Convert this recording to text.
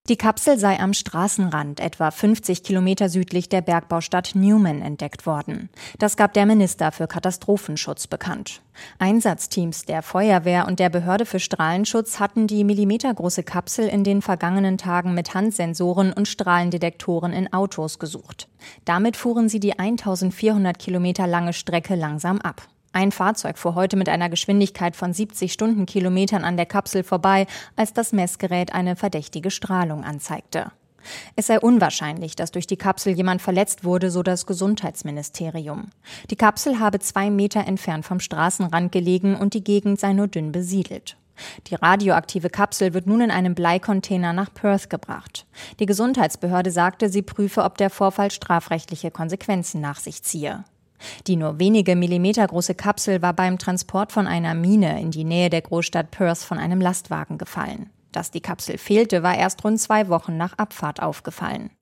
Die Kapsel sei am Straßenrand, etwa 50 Kilometer südlich der Bergbaustadt Newman, entdeckt worden. Das gab der Minister für Katastrophenschutz bekannt. Einsatzteams der Feuerwehr und der Behörde für Strahlenschutz hatten die millimetergroße Kapsel in den vergangenen Tagen mit Handsensoren und Strahlendetektoren in Autos gesucht. Damit fuhren sie die 1400 Kilometer lange Strecke langsam ab. Ein Fahrzeug fuhr heute mit einer Geschwindigkeit von 70 Stundenkilometern an der Kapsel vorbei, als das Messgerät eine verdächtige Strahlung anzeigte. Es sei unwahrscheinlich, dass durch die Kapsel jemand verletzt wurde, so das Gesundheitsministerium. Die Kapsel habe 2 Meter entfernt vom Straßenrand gelegen und die Gegend sei nur dünn besiedelt. Die radioaktive Kapsel wird nun in einem Bleicontainer nach Perth gebracht. Die Gesundheitsbehörde sagte, sie prüfe, ob der Vorfall strafrechtliche Konsequenzen nach sich ziehe. Die nur wenige Millimeter große Kapsel war beim Transport von einer Mine in die Nähe der Großstadt Perth von einem Lastwagen gefallen. Dass die Kapsel fehlte, war erst rund 2 Wochen nach Abfahrt aufgefallen.